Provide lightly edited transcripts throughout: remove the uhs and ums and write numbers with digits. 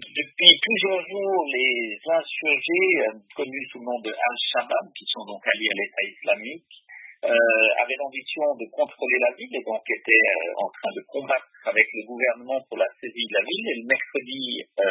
Depuis plusieurs jours, les insurgés, connus sous le nom de Al-Shabaab, qui sont donc alliés à l'État islamique, avaient l'ambition de contrôler la ville et donc étaient en train de combattre avec le gouvernement pour la saisie de la ville. Et le mercredi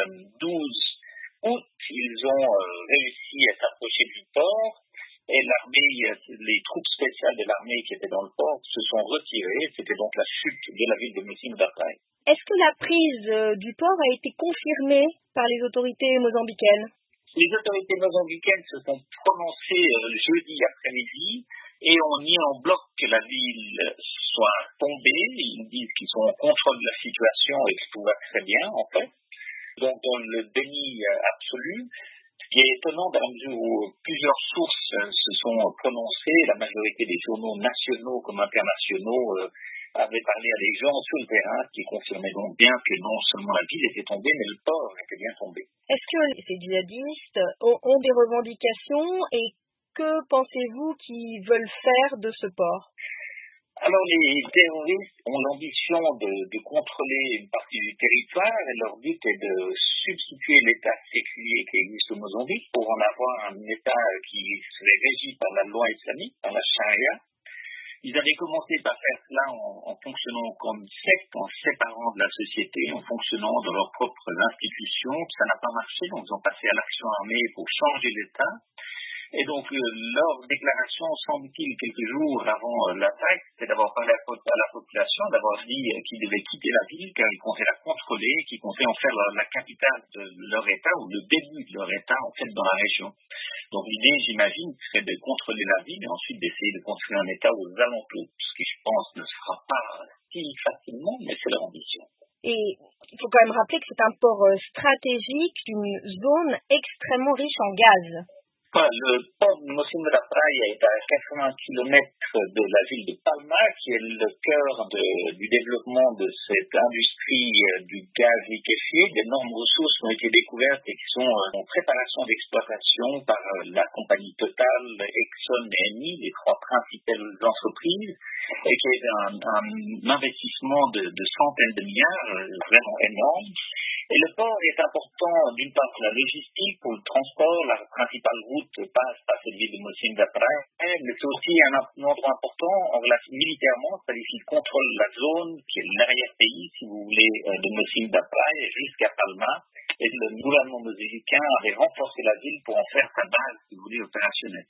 12 août, ils ont réussi à s'approcher du port et l'armée, les troupes spéciales de l'armée qui étaient dans le port se sont retirées. C'était donc la chute de la ville de Mocímboa. Est-ce que la prise du port a été confirmée par les autorités mozambicaines? Les autorités mozambicaines se sont prononcées jeudi après-midi et ont mis en bloc que la ville soit tombée. Ils disent qu'ils sont en contrôle de la situation et que tout va très bien, en fait. Donc, dans le déni absolu, ce qui est étonnant dans la mesure où plusieurs sources se sont prononcées, la majorité des journaux nationaux comme internationaux avaient parlé à des gens sur le terrain qui confirmaient donc bien que non seulement la ville était tombée, mais le port était bien tombé. Est-ce que ces djihadistes ont des revendications et que pensez-vous qu'ils veulent faire de ce port? Alors, les terroristes ont l'ambition de contrôler une partie du territoire et leur but est de substituer l'état séculier qui existe au Mozambique pour en avoir un état qui serait régi par la loi islamique, par la charia. Ils avaient commencé par faire cela en fonctionnant comme secte, en séparant de la société, en fonctionnant dans leurs propres institutions. Ça n'a pas marché, donc ils ont passé à l'action armée pour changer l'État. Et donc, leur déclaration, semble-t-il, quelques jours avant l'attaque, c'est d'avoir parlé à la population, d'avoir dit qu'ils devaient quitter la ville, car ils comptaient la contrôler, qu'ils comptaient en faire la capitale de leur État, ou le début de leur État, en fait, dans la région. Donc, l'idée, j'imagine, serait de contrôler la ville et ensuite d'essayer de construire un État aux alentours, ce qui, je pense, ne se fera pas si facilement, mais c'est leur ambition. Et il faut quand même rappeler que c'est un port stratégique d'une zone extrêmement riche en gaz. Le port de Mocímboa est à 80 km de la ville de Palma, qui est le cœur du développement de cette industrie du gaz liquéfié. D'énormes ressources ont été découvertes et qui sont en préparation d'exploitation par la compagnie Total, Exxon et Eni, les trois principales entreprises, et qui est un investissement de centaines de milliards, vraiment énorme. Et le port est important, d'une part, pour la logistique, pour le transport. La principale route passe par cette ville de Mocímboa, mais c'est aussi un endroit important en relation militairement, c'est-à-dire qu'il contrôle la zone, qui est l'arrière-pays, si vous voulez, de Mocímboa jusqu'à Palma. Et le gouvernement mexicain avait renforcé la ville pour en faire sa base, si vous voulez, opérationnelle.